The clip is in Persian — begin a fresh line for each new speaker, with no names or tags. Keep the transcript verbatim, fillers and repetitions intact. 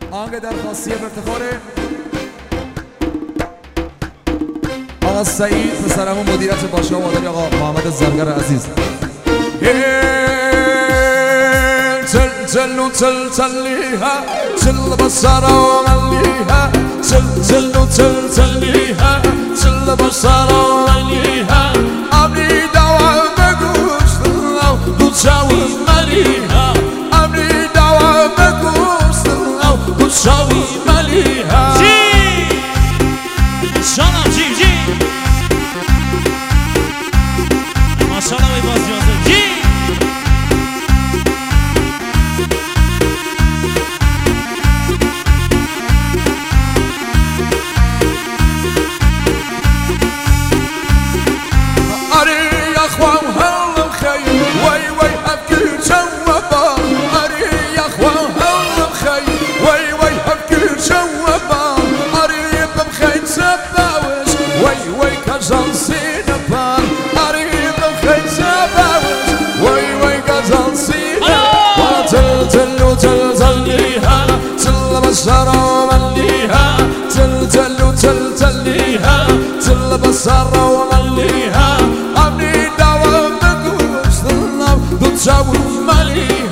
آهنگ درخواستی افتخار آقا سعید پسرمون مدیریت باشگاه مادری آقا محمد زرگر عزیز. تل تل تل تلیها تل بسارا ملیها تل تل تل تلیها تل بسارا ملیها امری دوام بگوش دو چاوی ملیها امری دوام بگوش دو چاوی ملیها
جی شانم جی جی ماشاءالله بای باز جازه جی
بسارة ومليها تل تل تل تليها تل بسارة ومليها أمني دعوة بقوش ظلم دو تساوي مليها